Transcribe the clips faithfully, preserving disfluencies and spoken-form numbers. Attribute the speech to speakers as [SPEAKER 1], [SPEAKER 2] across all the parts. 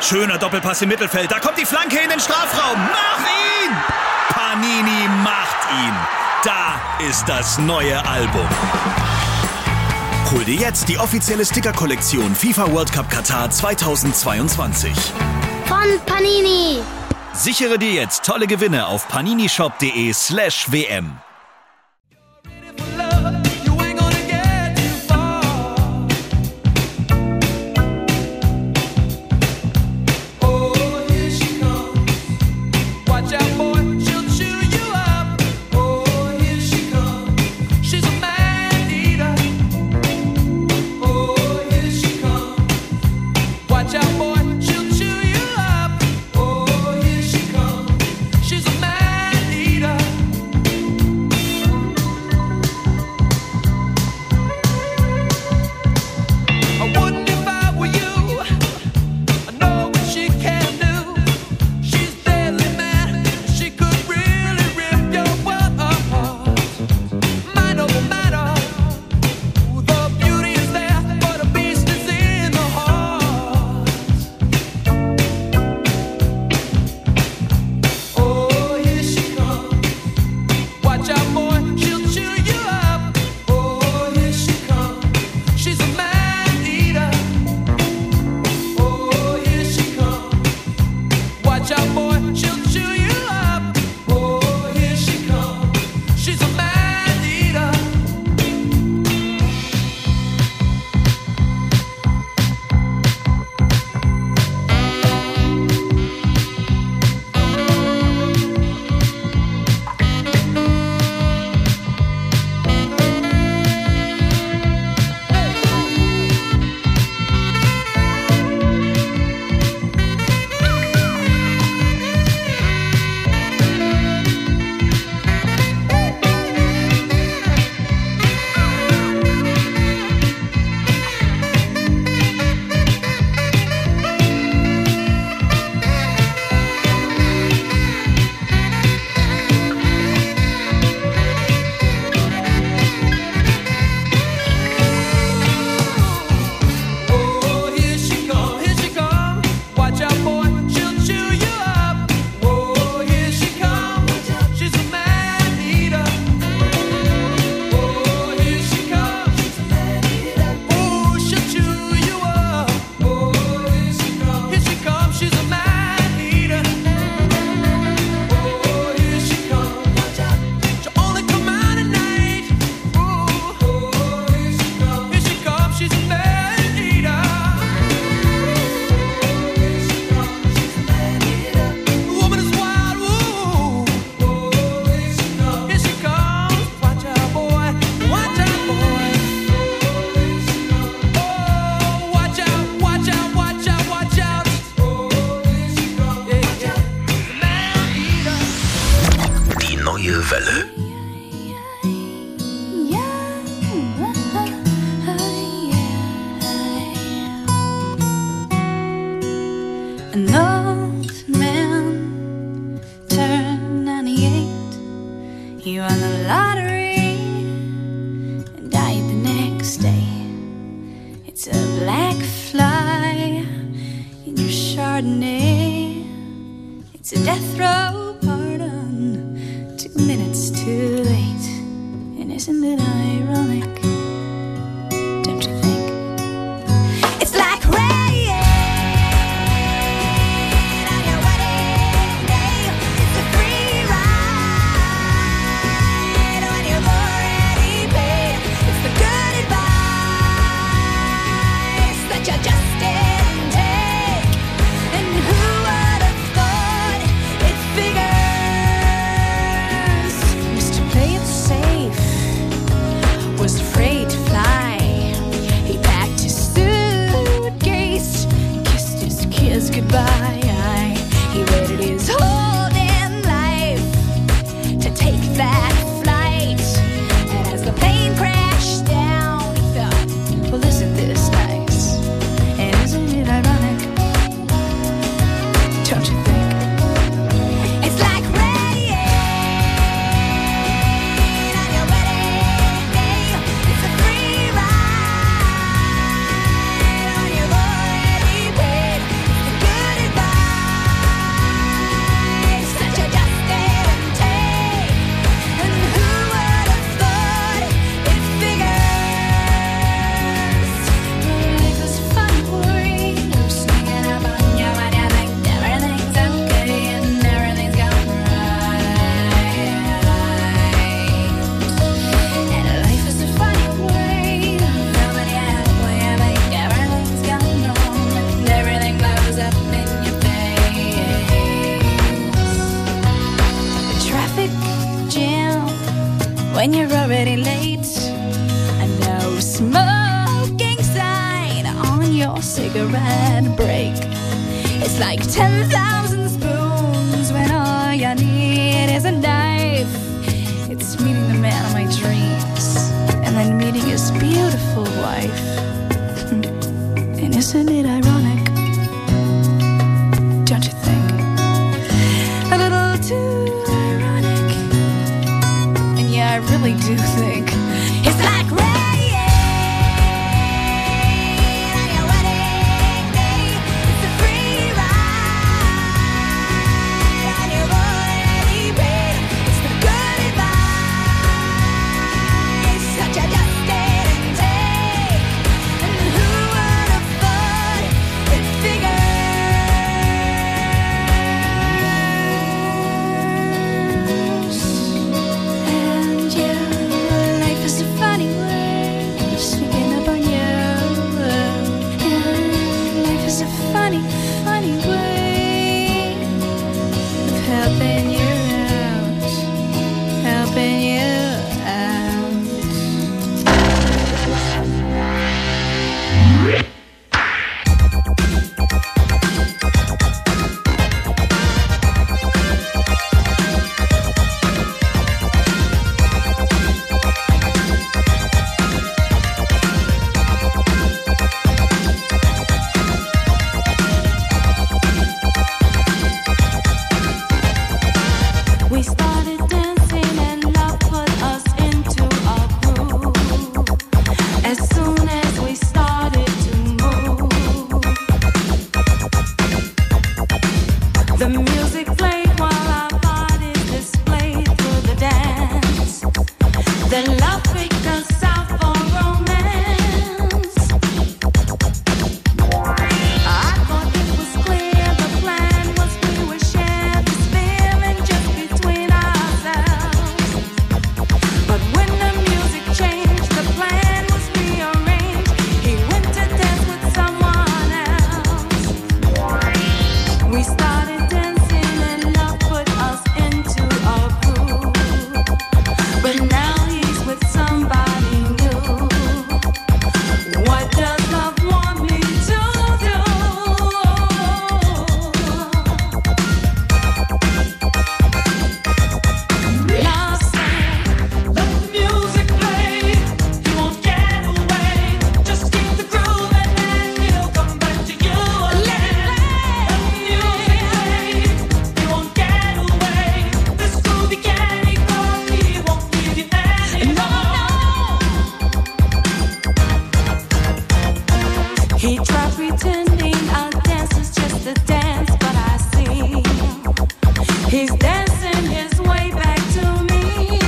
[SPEAKER 1] Schöner Doppelpass im Mittelfeld. Da kommt die Flanke in den Strafraum. Mach ihn! Panini macht ihn. Da ist das neue Album. Hol dir jetzt die offizielle Sticker-Kollektion FIFA World Cup Katar zweitausendzweiundzwanzig.
[SPEAKER 2] Von Panini.
[SPEAKER 1] Sichere dir jetzt tolle Gewinne auf paninishop.de slash WM.
[SPEAKER 3] Welle.
[SPEAKER 4] An old man turned ninety-eight. He won the lottery and died the next day. It's a black fly in your Chardonnay. It's a death row pardon, two minutes too late. And isn't it ironic? Don't you think? It's like rain on your wedding day. It's a free ride when you've already paid. It's the good advice that you just didn't take. And who would have thought it when you're already late, and no smoking sign on your cigarette break. It's like ten thousand spoons when all you need is a knife. It's meeting the man of my dreams and then meeting his beautiful wife. And isn't it ironic? Don't you think? A little too ironic. And yeah, I really do think it's like rain on your wedding day. It's a free ride on your already paid. It's the good advice that you just didn't take. And who would have thought it figures? And your life is a funny way, sneaking up on you. And life is a funny, funny way of helping you out, helping you out. We started dancing and love put us into a groove. As soon as we started to move, the music played while our bodies displayed through the dance. Then love picked us out for romance. I thought it was clear the plan was we would share this feeling just between ourselves. But when the music changed, the plan was rearranged. He went to dance with someone else. We started dancing and love put us into a groove. But now he's with somebody new. What does love want me to do? Love said, let the music play. You won't get away. Just keep the groove and then he'll come back to you again. Let the music play. You won't get away. This groovy candy coffee won't give you any no, He tried pretending our dance is just a dance, but I see he's dancing his way back to me.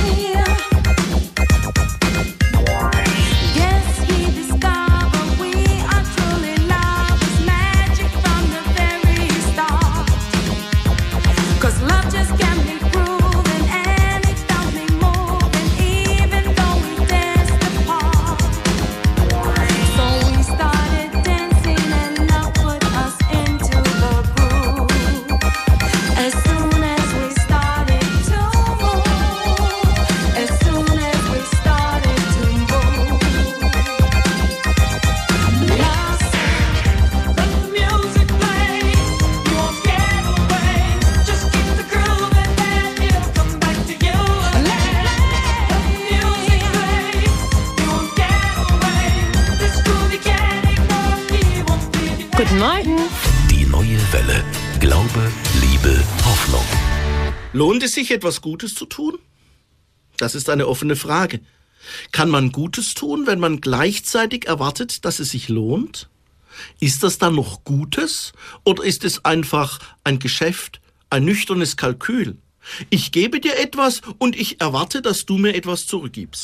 [SPEAKER 4] Yes, he discovered we are truly love is magic from the very start. 'Cause love just can be proven and it felt me moving even though we danced apart. So we started dancing and love put us into the groove. As soon as we started to move, as soon as we started to move, love said, let the music play. You won't get away. Just keep the groove and then he'll come back to you again. Let the music play. You won't get away. This groovy candy coffee won't give you
[SPEAKER 5] Guten Morgen.
[SPEAKER 3] Die neue Welle. Glaube, Liebe, Hoffnung.
[SPEAKER 6] Lohnt es sich, etwas Gutes zu tun? Das ist eine offene Frage. Kann man Gutes tun, wenn man gleichzeitig erwartet, dass es sich lohnt? Ist das dann noch Gutes oder ist es einfach ein Geschäft, ein nüchternes Kalkül? Ich gebe dir etwas und ich erwarte, dass du mir etwas zurückgibst.